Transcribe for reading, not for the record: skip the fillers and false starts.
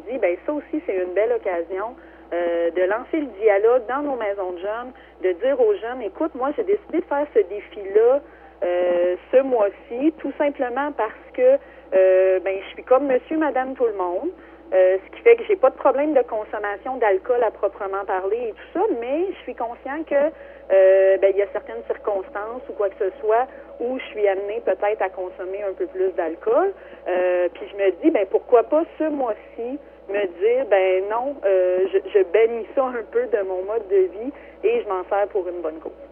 dis, ben ça aussi, c'est une belle occasion de lancer le dialogue dans nos maisons de jeunes, de dire aux jeunes, écoute, moi, j'ai décidé de faire ce défi-là ce mois-ci, tout simplement parce que je suis comme monsieur, madame, tout le monde. Ce qui fait que j'ai pas de problème de consommation d'alcool à proprement parler et tout ça, mais je suis conscient que il y a certaines circonstances ou quoi que ce soit où je suis amenée peut-être à consommer un peu plus d'alcool. Puis je me dis, pourquoi pas ce mois-ci me dire, non, je bannis ça un peu de mon mode de vie et je m'en sers pour une bonne cause.